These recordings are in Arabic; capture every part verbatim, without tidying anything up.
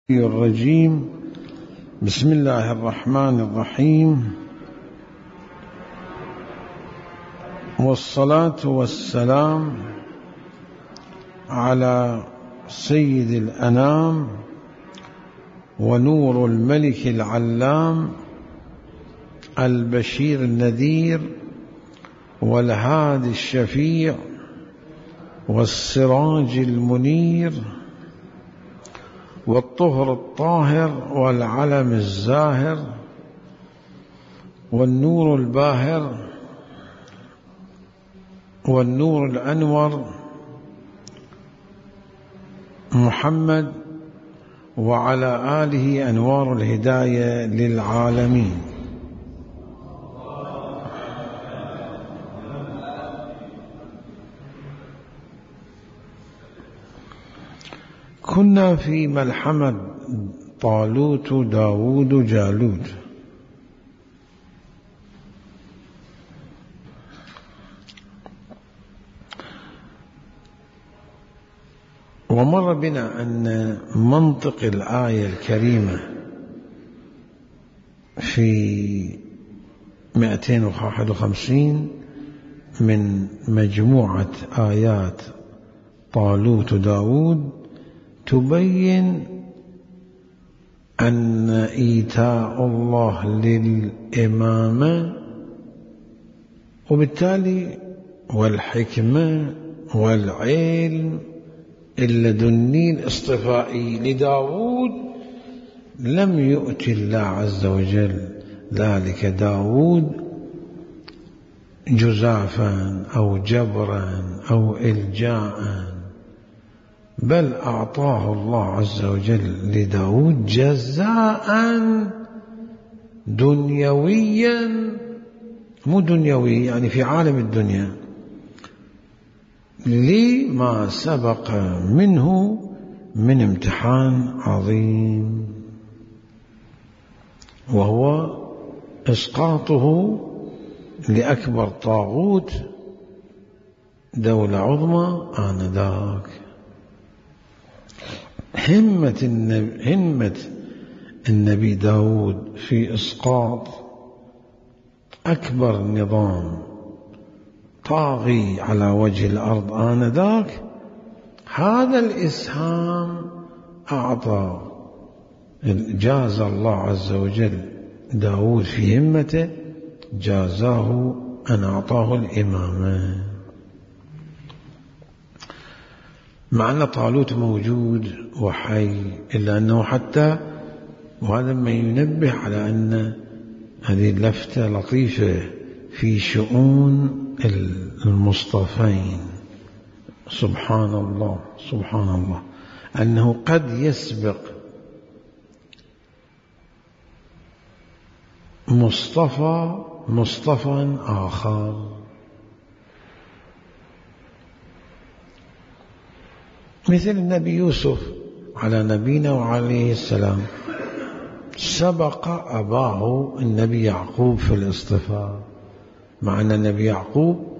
الرجيم. بسم الله الرحمن الرحيم، والصلاة والسلام على سيد الأنام ونور الملك العلام البشير النذير والهادي الشفيع والسراج المنير والطهر الطاهر والعلم الزاهر والنور الباهر والنور الأنور محمد وعلى آله أنوار الهداية للعالمين. كنا في ملحمة طالوت داود جالوت، ومر بنا أن منطق الآية الكريمة في مئتين وواحد وخمسين من مجموعة آيات طالوت داود تبين أن إيتاء الله للإمامة وبالتالي والحكمة والعلم اللدني الاصطفائي لداود لم يؤت الله عز وجل ذلك داود جزافا أو جبرا أو إلجاء، بل أعطاه الله عز وجل لداود جزاء دنيويا، مو دنيوي يعني في عالم الدنيا، لما سبق منه من امتحان عظيم، وهو إسقاطه لأكبر طاغوت دولة عظمى آنذاك. همة النبي, همة النبي داود في إسقاط أكبر نظام طاغي على وجه الأرض آنذاك، هذا الإسهام أعطى جاز الله عز وجل داود في همته، جازاه أن أعطاه الإمامة، مع أن طالوت موجود وحي، إلا أنه حتى، وهذا ما ينبه على أن هذه اللفتة لطيفة في شؤون المصطفين. سبحان الله سبحان الله، أنه قد يسبق مصطفى مصطفى آخر، مثل النبي يوسف على نبينا وعليه السلام، سبق أباه النبي يعقوب في الاصطفاء، مع أن النبي يعقوب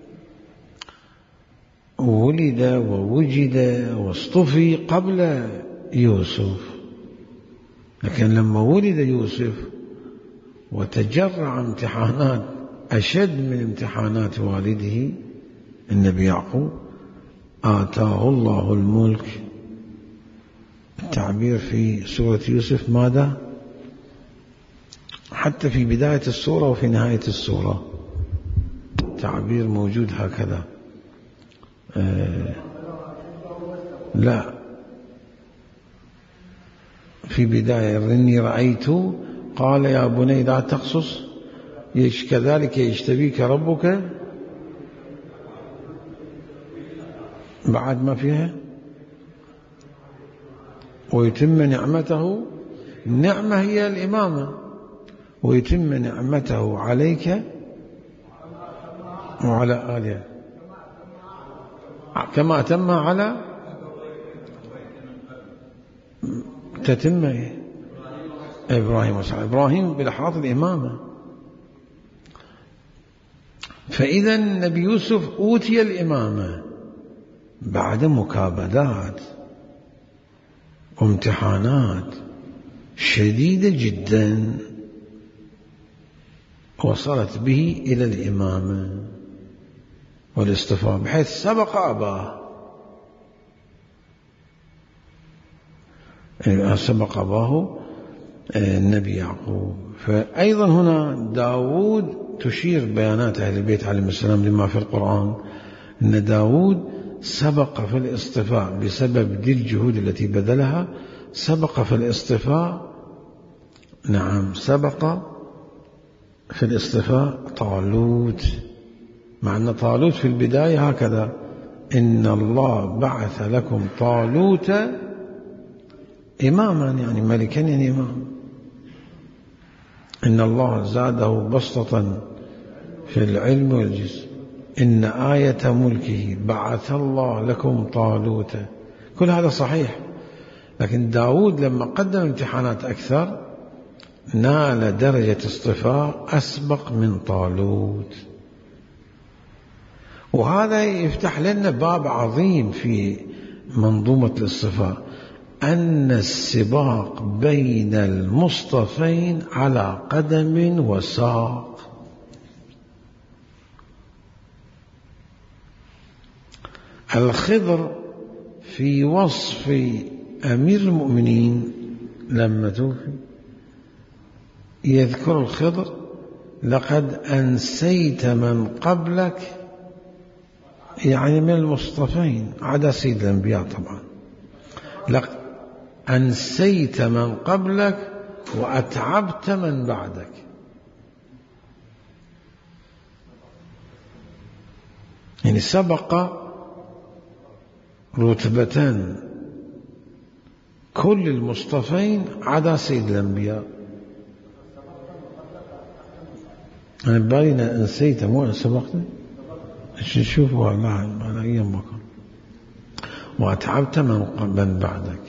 ولد ووجد واصطفي قبل يوسف، لكن لما ولد يوسف وتجرع امتحانات أشد من امتحانات والده النبي يعقوب، آتاه الله الملك. التعبير في سورة يوسف ماذا؟ حتى في بداية السورة وفي نهاية السورة تعبير موجود هكذا. آه لا، في بداية إني رأيت، قال يا بني لا تقصص كذلك يجتبيك ربك، بعد ما فيها ويتم نعمته، النعمة هي الإمامة، ويتم نعمته عليك وعلى آله كما أتم على تتم إبراهيم وسعى إبراهيم بلحظات الإمامة. فإذا النبي يوسف أوتي الإمامة بعد مكابدات، وامتحانات شديدة جدا وصلت به إلى الإمامة والاصطفاء، بحيث سبق أباه، سبق أباه النبي يعقوب. فأيضا هنا داود تشير بيانات أهل البيت عليهم السلام لما في القرآن أن داود سبق في الاصطفاء بسبب دي الجهود التي بذلها، سبق في الاصطفاء، نعم سبق في الاصطفاء طالوت، مع أن طالوت في البداية هكذا: إن الله بعث لكم طالوت إماما، يعني ملكا يعني إمام. إن الله زاده بسطة في العلم والجسم، إن آية ملكه بعث الله لكم طالوت. كل هذا صحيح، لكن داود لما قدم امتحانات أكثر نال درجة اصطفاء أسبق من طالوت. وهذا يفتح لنا باب عظيم في منظومة الاصطفاء، أن السباق بين المصطفين على قدم وساق. الخضر في وصف أمير المؤمنين لما توفي يذكر الخضر: لقد أنسيت من قبلك، يعني من المصطفين عدا سيد الأنبياء طبعا. لقد أنسيت من قبلك وأتعبت من بعدك. يعني سبق رتبتان كل المصطفين عدا سيد الأنبياء. أنا بالي أنسيت مو أن سبقت، شوفوا على أي مكان. وأتعبت من بعدك.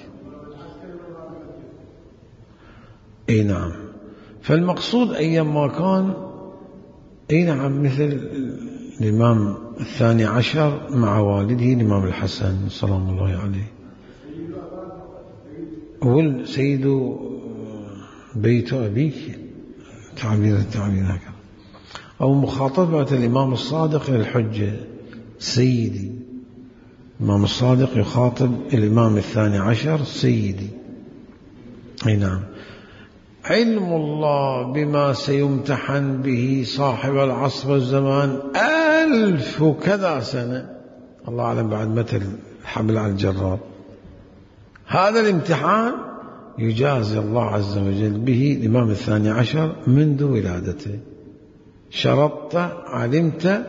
اي نعم. فالمقصود ايما كان، اي نعم، مثل الامام الثاني عشر مع والده الامام الحسن سلام الله عليه، والسيد بيت ابيك، تعبير التعبير هكذا، او مخاطبة الامام الصادق للحجة سيدي. الامام الصادق يخاطب الامام الثاني عشر سيدي. اي نعم. علم الله بما سيمتحن به صاحب العصر والزمان ألف وكذا سنة، الله أعلم بعد متى الحبل على الجرار. هذا الامتحان يجازي الله عز وجل به الإمام الثاني عشر منذ ولادته. شرطت علمت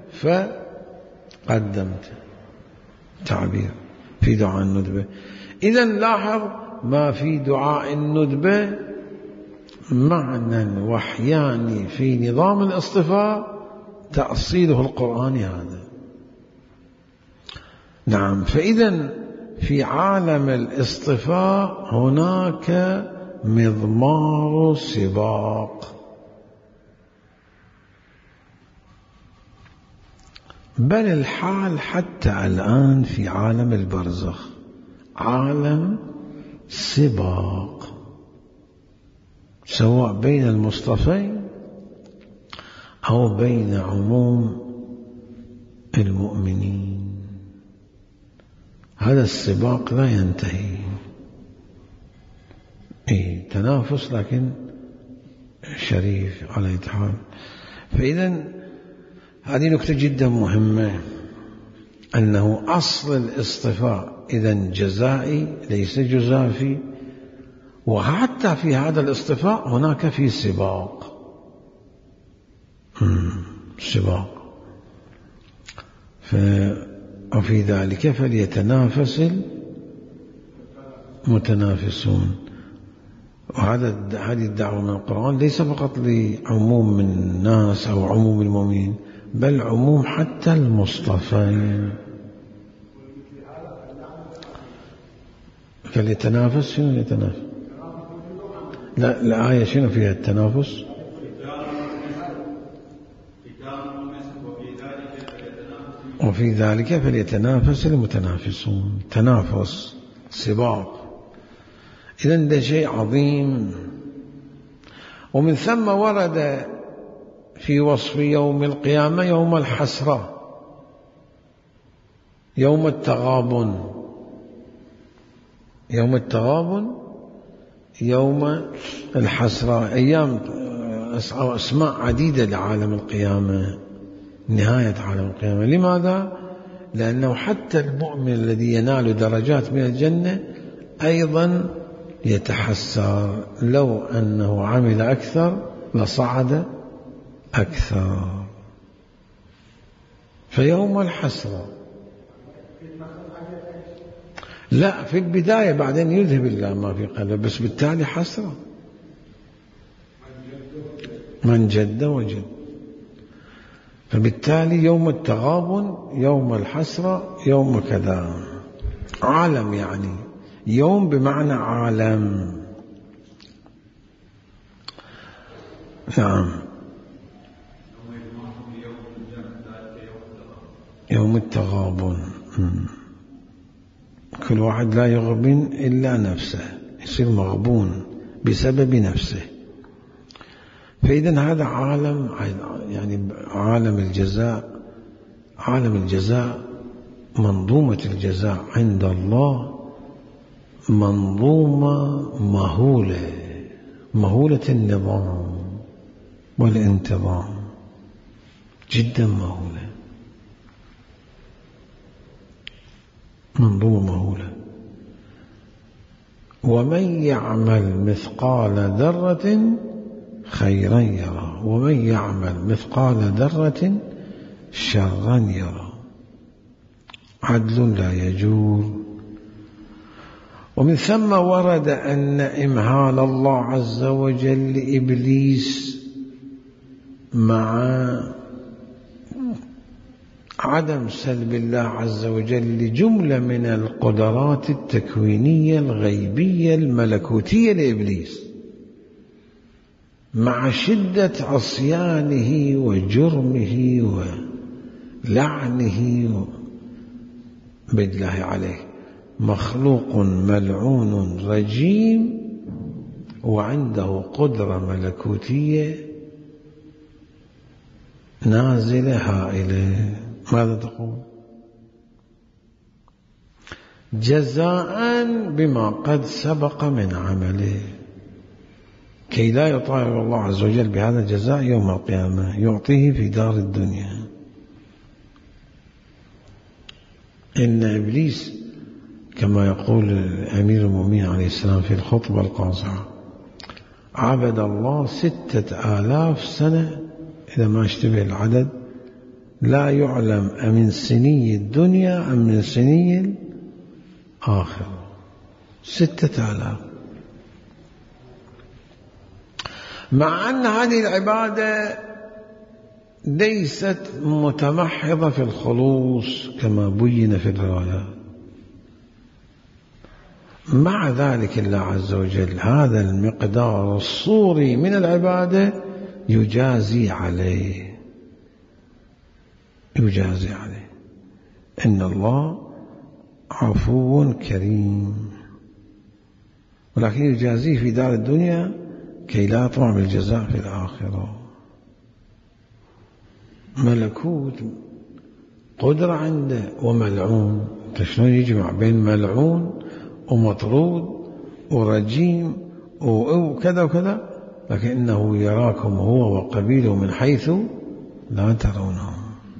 فقدمت، تعبير في دعاء الندبة. إذن لاحظ ما في دعاء الندبة معنى وحياني في نظام الاصطفاء تأصيله القرآني هذا. نعم. فإذا في عالم الاصطفاء هناك مضمار سباق، بل الحال حتى الآن في عالم البرزخ عالم سباق، سواء بين المصطفين أو بين عموم المؤمنين. هذا السباق لا ينتهي، إيه تنافس لكن شريف على أي حال. فإذا هذه نكتة جدا مهمة، أنه أصل الاصطفاء إذا جزائي ليس جزافي، وحتى في هذا الاصطفاء هناك في سباق. سباق. وفي ذلك فليتنافس المتنافسون. وهذا هذه الدعوة من القرآن ليس فقط لعموم من الناس أو عموم المؤمنين، بل عموم حتى المصطفين. فليتنافس، شنو يتنافس؟ لا الآية شنو فيها التنافس؟ وفي ذلك فليتنافس المتنافسون. تنافس، سباق، إذن ده شيء عظيم. ومن ثم ورد في وصف يوم القيامة يوم الحسرة، يوم التغابن، يوم التغابن يوم الحسرة، أيام أسماء عديدة لعالم القيامة، نهاية عالم القيامة. لماذا؟ لأنه حتى المؤمن الذي ينال درجات من الجنة أيضا يتحسر، لو أنه عمل أكثر لصعد أكثر. فيوم الحسرة لا في البداية، بعدين يذهب الله ما في قلبه، بس بالتالي حسرة. من جد وجد. فبالتالي يوم التغابن، يوم الحسرة، يوم كذا، عالم يعني، يوم بمعنى عالم. نعم. يوم التغابن كل واحد لا يغبن إلا نفسه، يصير مغبون بسبب نفسه. فإذا هذا عالم، يعني عالم الجزاء، عالم الجزاء، منظومة الجزاء عند الله منظومة مهولة، مهولة النظام والانتظام، جدا مهولة، منظومة مهولة. ومن يعمل مثقال ذرة خيرا يرى، ومن يعمل مثقال ذرة شرا يرى. عدل لا يجور. ومن ثم ورد أن إمهال الله عز وجل لإبليس مع عدم سلب الله عز وجل لجملة من القدرات التكوينية الغيبية الملكوتية لإبليس، مع شدة عصيانه وجرمه ولعنه بالله عليه، مخلوق ملعون رجيم وعنده قدرة ملكوتية نازلة هائلة. ماذا تقول؟ جزاء بما قد سبق من عمله، كي لا يطالب الله عز وجل بهذا الجزاء يوم القيامة، يعطيه في دار الدنيا. إن إبليس كما يقول أمير المؤمنين عليه السلام في الخطبة القاصعة عبد الله ستة آلاف سنة إذا ما اشتبه العدد، لا يعلم أمن سني الدنيا أم من سني الآخرة، ستة آلاف. مع أن هذه العبادة ليست متمحضة في الخلوص كما بين في الروايات، مع ذلك الله عز وجل هذا المقدار الصوري من العبادة يجازي عليه، يجازي عليه. إن الله عفو كريم، ولكن يجازيه في دار الدنيا كي لا يطمع بالجزاء في الآخرة. ملكوت، قدرة عنده، وملعون. شلون يجمع بين ملعون ومطرود ورجيم وكذا وكذا؟ لكنه يراكم هو وقبيله من حيث لا ترونهم.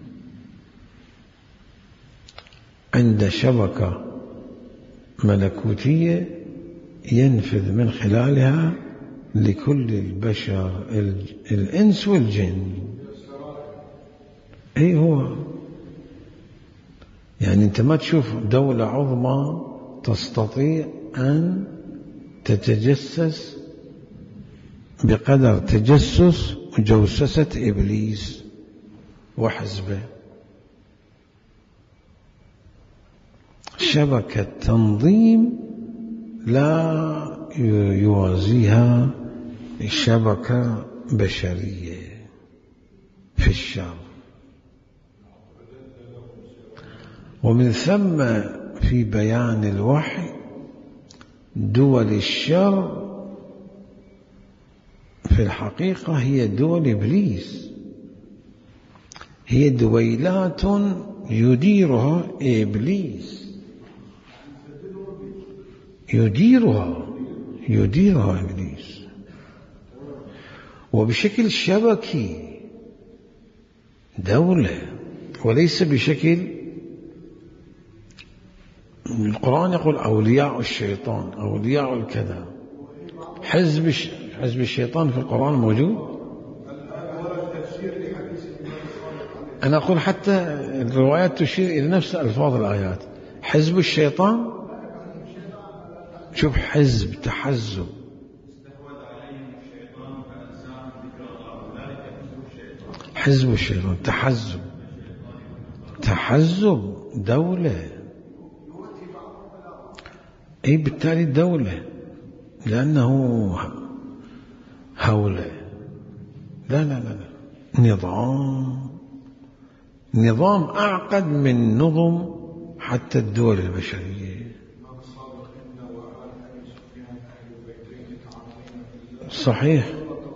عند شبكة ملكوتية ينفذ من خلالها لكل البشر، الإنس والجن. أي هو يعني أنت ما تشوف دولة عظمى تستطيع أن تتجسس بقدر تجسس وجوسسة إبليس وحزبه. شبكة تنظيم لا يوازيها شبكة بشرية في الشر. ومن ثم في بيان الوحي دول الشر في الحقيقة هي دول إبليس، هي دويلات يديرها إبليس، يديرها يديرها إبليس وبشكل شبكي دولة، وليس بشكل. القرآن يقول أولياء الشيطان، أولياء الكذا. حزب حزب الشيطان في القرآن موجود. أنا أقول حتى الروايات تشير إلى نفس ألفاظ الآيات. حزب الشيطان، شوف حزب تحزب، حزب الشيطان تحزب، تحزب دولة، أي بالتالي دولة، لأنه هولة. لا لا لا لا، نظام نظام أعقد من نظم حتى الدول البشرية. صحيح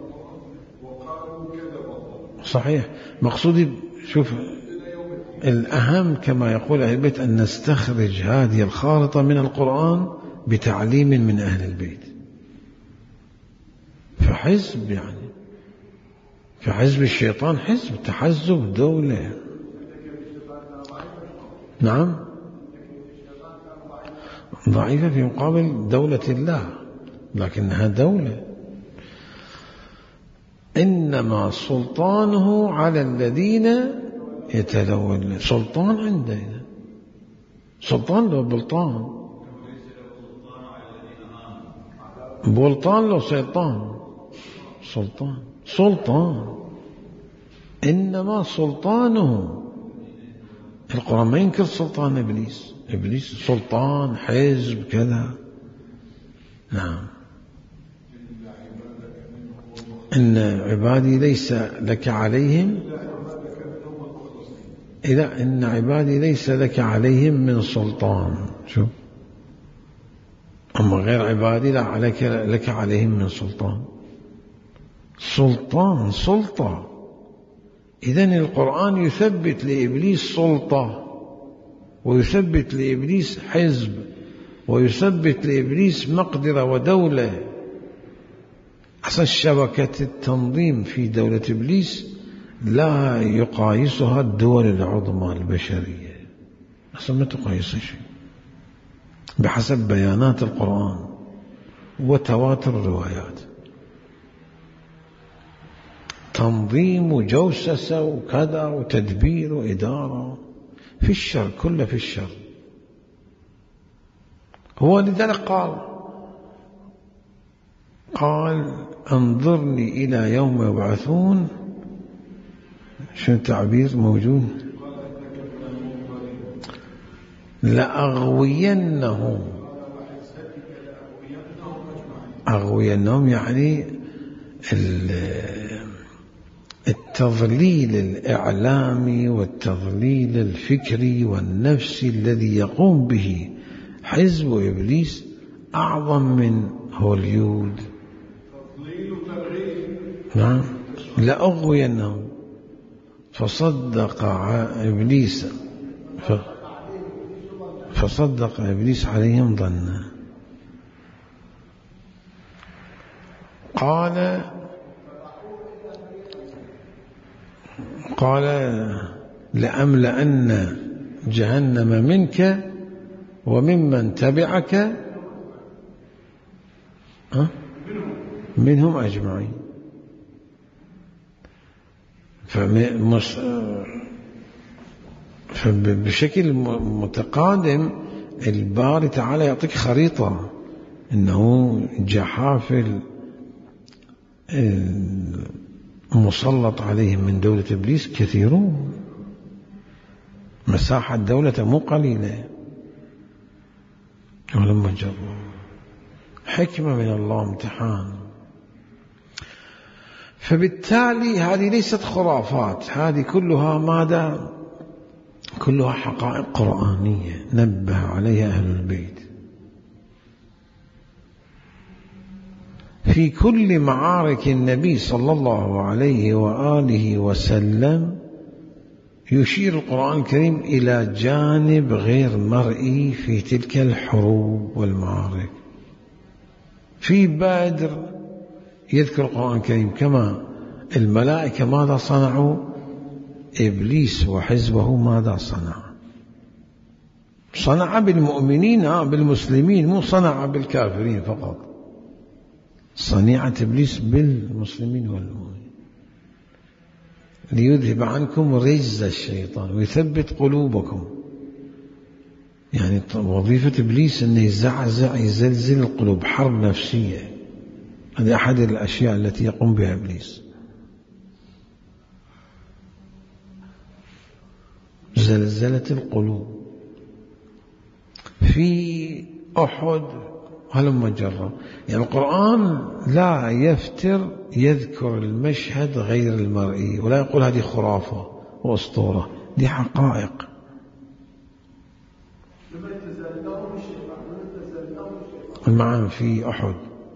صحيح. مقصودي شوف الأهم كما يقول أهل البيت أن نستخرج هذه الخارطة من القرآن بتعليم من أهل البيت. فحزب يعني فحزب الشيطان حزب تحزب دولة. نعم ضعيفة في مقابل دولة الله، لكنها دولة. إنما سلطانه على الذين يتلون. سلطان عندنا، سلطان لو بلطان، بلطان لو سلطان، سلطان سلطان. إنما سلطانه، القرآن ما ينكر سلطان إبليس، إبليس سلطان حزب كذا. نعم. إن عبادي ليس لك عليهم، إذا إن عبادي ليس لك عليهم من سلطان. شوف، أما غير عبادي لا عليك لك عليهم من سلطان. سلطان سلطة. إذن القرآن يثبت لإبليس سلطة، ويثبت لإبليس حزب، ويثبت لإبليس مقدرة ودولة. أصل شبكة التنظيم في دولة إبليس لا يقايسها الدول العظمى البشرية، أصلا ما تقايس شيء بحسب بيانات القرآن وتواتر الروايات. تنظيم وجوسسة وكذا وتدبير وإدارة في الشر، كله في الشر. هو لذلك قال قال انظرني إلى يوم يبعثون. شو التعبير موجود؟ لأغوينهم. أغوينهم يعني التضليل الإعلامي والتضليل الفكري والنفسي الذي يقوم به حزب إبليس أعظم من هوليود. نعم. لأغوينهم فصدق إبليس فصدق إبليس عليهم ظنا. قال قال لأملأن جهنم منك وممن تبعك منهم أجمعين. فبشكل متقادم الباري تعالى يعطيك خريطة إنه جحافل مسلط عليهم من دولة إبليس كثيرون. مساحة الدولة مو قليلة، ولما جروا حكمة من الله، امتحان. فبالتالي هذه ليست خرافات، هذه كلها ماذا؟ كلها حقائق قرآنية نبه عليها أهل البيت. في كل معارك النبي صلى الله عليه وآله وسلم يشير القرآن الكريم إلى جانب غير مرئي في تلك الحروب والمعارك. في بدر يذكر القرآن الكريم كما الملائكة ماذا صنعوا، إبليس وحزبه ماذا صنع. صنع بالمؤمنين بالمسلمين، مو صنع بالكافرين فقط. صنيعة إبليس بالمسلمين والمؤمنين ليذهب عنكم رجز الشيطان ويثبت قلوبكم. يعني وظيفة إبليس أنه يزعزع يزلزل القلوب، حرب نفسية. هذه أحد الأشياء التي يقوم بها إبليس. زلزلة القلوب. في أحد هلم جرة، يعني القرآن لا يفتر يذكر المشهد غير المرئي، ولا يقول هذه خرافة وأسطورة، دي حقائق. معا في أحد.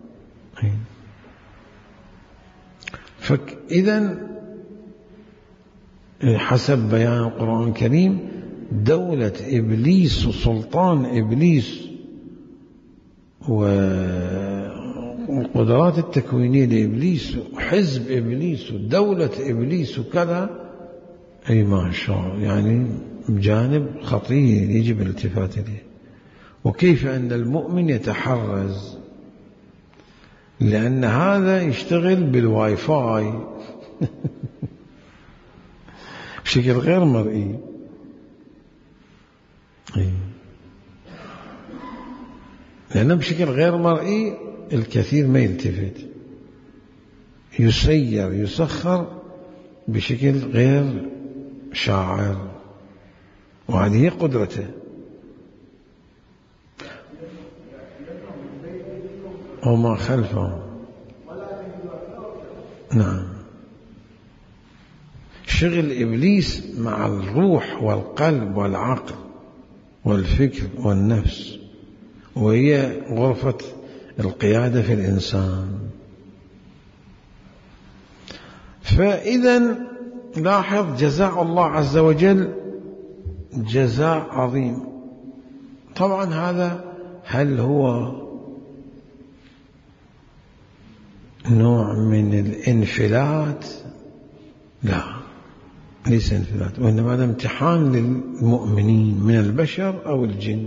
فإذا حسب بيان القرآن الكريم دولة إبليس وسلطان إبليس والقدرات التكوينية لإبليس وحزب إبليس ودولة إبليس وكذا، أي ما شاء الله، يعني جانب خطير يجب الالتفات إليه. وكيف أن المؤمن يتحرز، لأن هذا يشتغل بالواي فاي بشكل غير مرئي. لأنه بشكل غير مرئي الكثير ما يلتفت، يسير يسخر بشكل غير شاعر، وهذه قدرته. وما خلفه. نعم. شغل إبليس مع الروح والقلب والعقل والفكر والنفس، وهي غرفة القيادة في الإنسان. فإذا لاحظ جزاء الله عز وجل جزاء عظيم. طبعا هذا هل هو نوع من الانفلات؟ لا، ليس انفلات، وإنما هذا امتحان للمؤمنين من البشر أو الجن.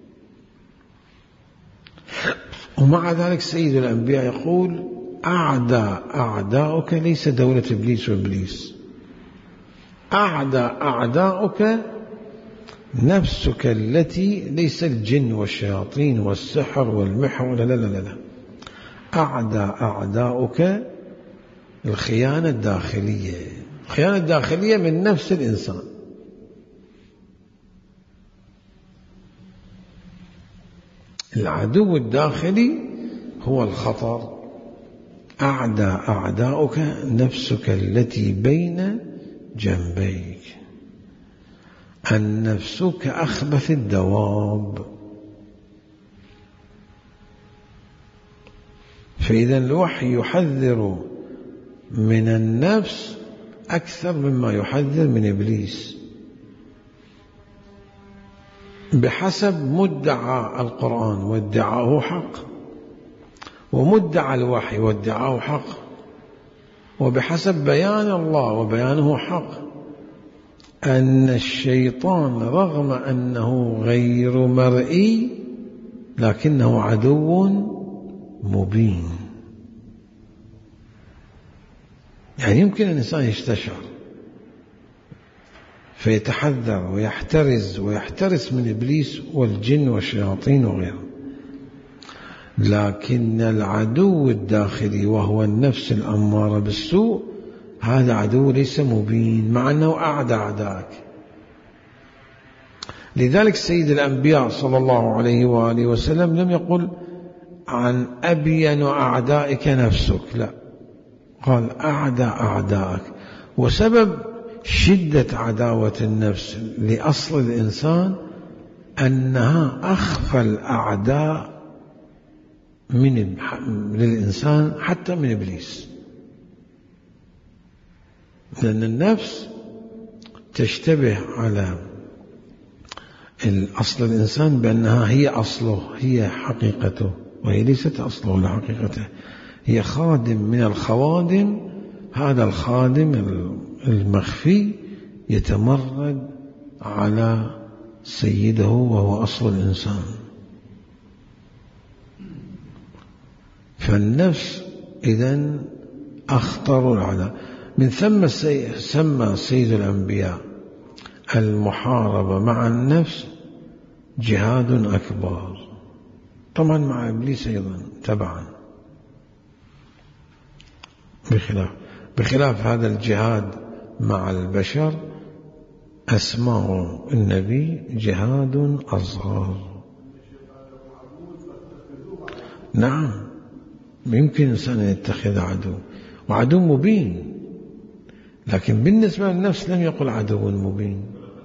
ومع ذلك سيد الأنبياء يقول أعدى أعداؤك ليس دولة إبليس وإبليس، أعدى أعداؤك نفسك التي ليس الجن والشياطين والسحر والمحور، لا لا لا لا، أعدى أعداؤك الخيانة الداخلية. الخيانة الداخلية من نفس الإنسان. العدو الداخلي هو الخطر. أعدى أعداؤك نفسك التي بين جنبيك. النفس كأخبث الدواب. فإذا الوحي يحذر من النفس أكثر مما يحذر من إبليس بحسب مدعى القرآن، وادعاه حق، ومدعى الوحي وادعاه حق، وبحسب بيان الله وبيانه حق، أن الشيطان رغم أنه غير مرئي لكنه عدو مبين. يعني يمكن الإنسان يستشعر فيتحذر ويحترز ويحترس من إبليس والجن والشياطين وغيره، لكن العدو الداخلي وهو النفس الأمارة بالسوء هذا عدو ليس مبين، مع أنه أعدى أعدائك. لذلك سيد الأنبياء صلى الله عليه وآله وسلم لم يقل عن أبين أعدائك نفسك، لا، قال أعدى أعدائك. وسبب شدة عداوة النفس لأصل الإنسان أنها أخفى الأعداء من للإنسان حتى من إبليس، لأن النفس تشتبه على الأصل الإنسان بأنها هي أصله، هي حقيقته، وهي ليست أصله ولا حقيقته، هي خادم من الخوادم. هذا الخادم المخفي يتمرد على سيده وهو أصل الإنسان. فالنفس إذن أخطر الأعداء. من ثم سمى سيد الأنبياء المحاربة مع النفس جهاد أكبر، طبعا مع إبليس أيضا تبعا، بخلاف بخلاف هذا الجهاد مع البشر أسماه النبي جهاد أصغر. نعم، يمكن إنسان يتخذ عدو، وعدو مبين، لكن بالنسبة للنفس لم يقل عدو مبين.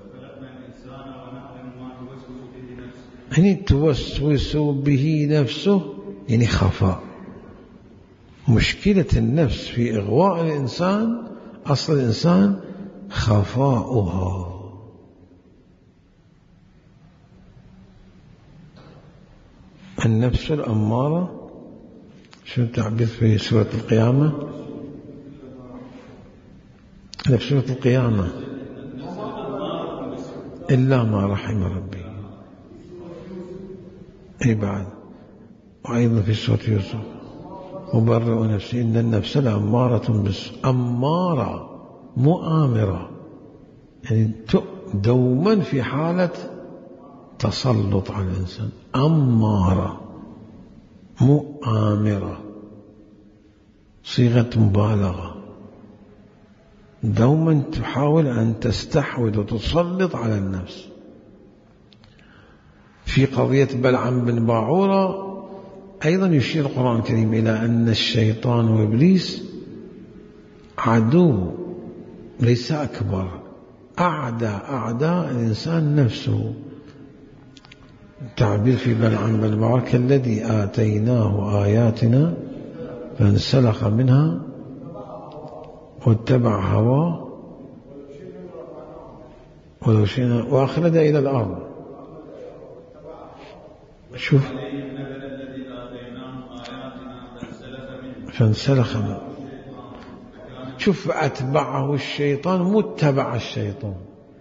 يعني توسوس به نفسه، يعني خفاء. مشكلة النفس في إغواء الإنسان، أصل الإنسان خفاؤها. النفس الأمارة، شو التعبير في سورة القيامة؟ في سورة القيامة إلا ما رحم ربي. أي بعد، وأيضا في سورة يوسف وبرئ نفسي إن النفس لأمارة بالسوء. أمارة مؤامرة، يعني دوما في حالة تسلط على الإنسان. أمارة مؤامرة، صيغة مبالغة، دوما تحاول أن تستحوذ وتسلط على النفس. في قضية بلعام بن باعورة أيضا يشير القرآن الكريم إلى أن الشيطان وإبليس عدو ليس أكبر، أعداء أعداء الإنسان نفسه. تعبير في بلعام بن باعورة كالذي آتيناه آياتنا فانسلخ منها واتبع هواه ولو شئنا وأخلد إلى الأرض. شوف، فانسلخ منها، شوف، أتبعه الشيطان متبع الشيطان.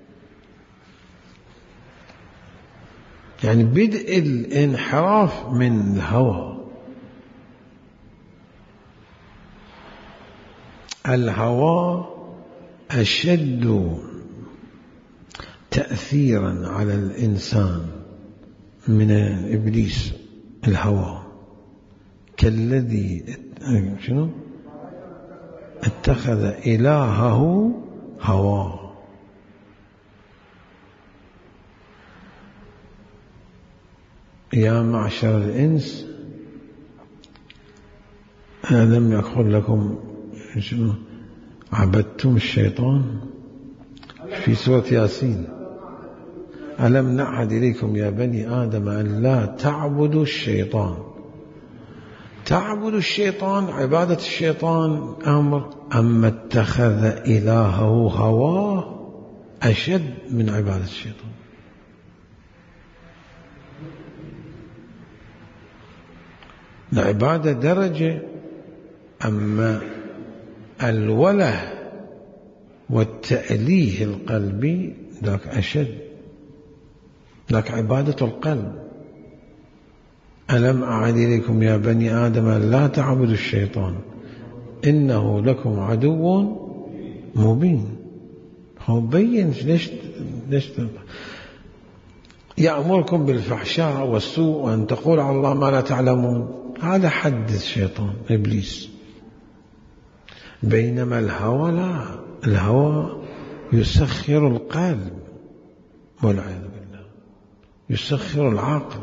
يعني بدء الانحراف من الهوى. الهوى أشد تأثيرا على الإنسان من إبليس. الهوى كالذي شنو اتخذ إلهه هواه. يا معشر الإنس ألم يقل لكم شنو عبدتم الشيطان في سورة ياسين. ألم نعهد إليكم يا بني آدم أن لا تعبدوا الشيطان. تعبدوا الشيطان، عبادة الشيطان أمر، أما اتخذ إلهه هواه أشد من عبادة الشيطان. العبادة درجة، أما الوله والتأليه القلبي ذاك أشد، ذاك عبادة القلب. ألم أعهد إليكم يا بني آدم لا تعبدوا الشيطان إنه لكم عدو مبين. هو بين ليش ليش يأمركم بالفحشاء والسوء وأن تقول على الله ما لا تعلمون. هذا حد الشيطان إبليس. بينما الهوى لا، الهوى يسخر القلب والعياذ بالله، يسخر العقل.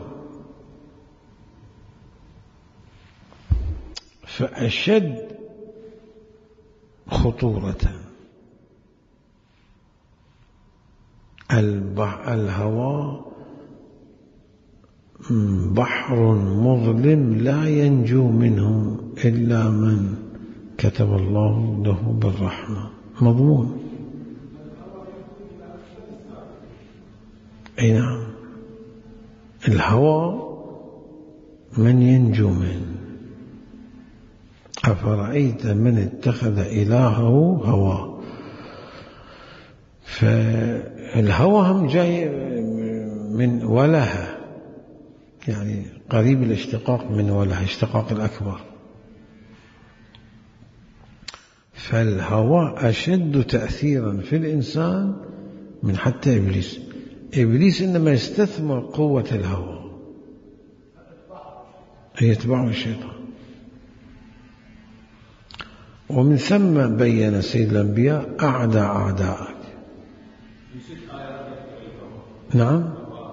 فأشد خطورة الهوى بحر مظلم لا ينجو منه إلا من كتب الله له بالرحمة، مضمون. أي نعم، الهوى من ينجو منه. أفرأيت من اتخذ إلهه هواه. فالهوى هم جاي من وله، يعني قريب الاشتقاق من وله، اشتقاق الأكبر. فالهوى أشد تأثيرا في الإنسان من حتى إبليس. إبليس إنما يستثمر قوة الهوى، يتبعه الشيطان. ومن ثم بين سيد الأنبياء أعدى أعداءك. نعم،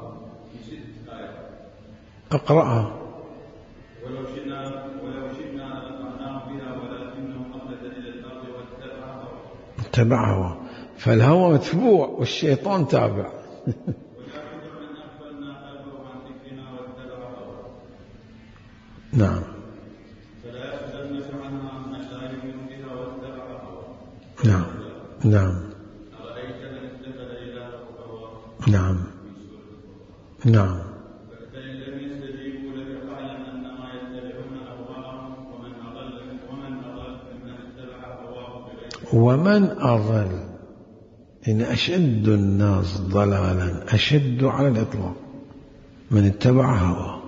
أقرأها. ولو شئنا ولو شئنا لرفعناه بها ولكنه أخلد إلى الأرض واتبع هواه. اتبع هواه. فالهوى متبوع والشيطان تابع. ولكن من أغفلنا قلبه عن ذكرنا واتبع هواه. نعم. فلا يحزنك عنها من لا يؤمن بها واتبع هواه. نعم نعم أرأيت من اتخذ إلهه هواه. نعم نعم. فإن لم يستجيبوا لك فاعلم أنما يتبعون أهواءهم ومن أضل ومن أضل ممن اتبع هواه بغير. ومن أضل، إن أشد الناس ضلالا، أشد على الإطلاق من اتبع هواه.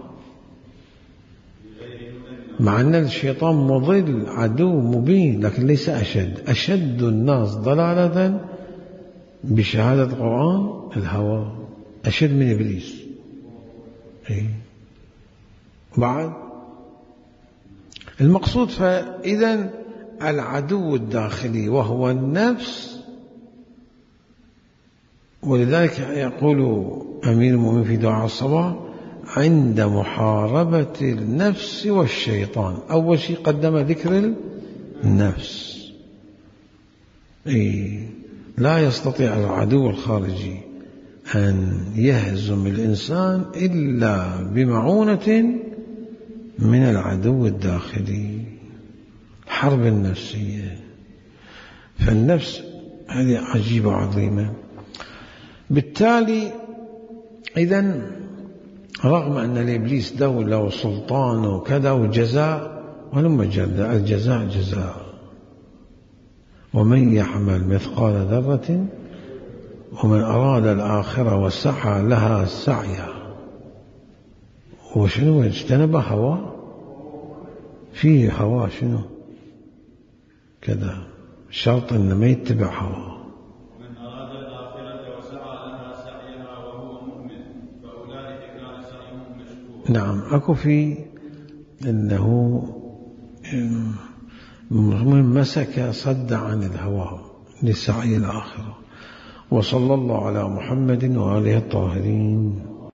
مع أن الشيطان مضل عدو مبين، لكن ليس أشد. أشد الناس ضلالة بشهادة القرآن الهوى، أشد من إبليس. إيه؟ بعد المقصود، فإذا العدو الداخلي وهو النفس. ولذلك يقول أمير المؤمنين في دعاء الصباح: عند محاربة النفس والشيطان، أول شيء قدم ذكر النفس. إيه؟ لا يستطيع العدو الخارجي أن يهزم الإنسان إلا بمعونة من العدو الداخلي، الحرب النفسية. فالنفس هذه عجيبة عظيمة. بالتالي إذن رغم أن لإبليس دولة وسلطان وكذا وجزاء، ولما جزاء الجزاء جزاء. ومن يحمل مثقال ذرة ومن أراد الآخرة وسعى لها سعيها. وشنو اجتنب هواه؟ فيه هواه شنو كذا، شرط إن ما يتبع هواه. من أراد الآخرة وسعى لها سعيها وهو مؤمن فأولئك كان سعيهم مشكورا. نعم، أكو في أنه من مسك صد عن الهوى لسعي الآخرة. وصلى الله على محمد وآله الطاهرين.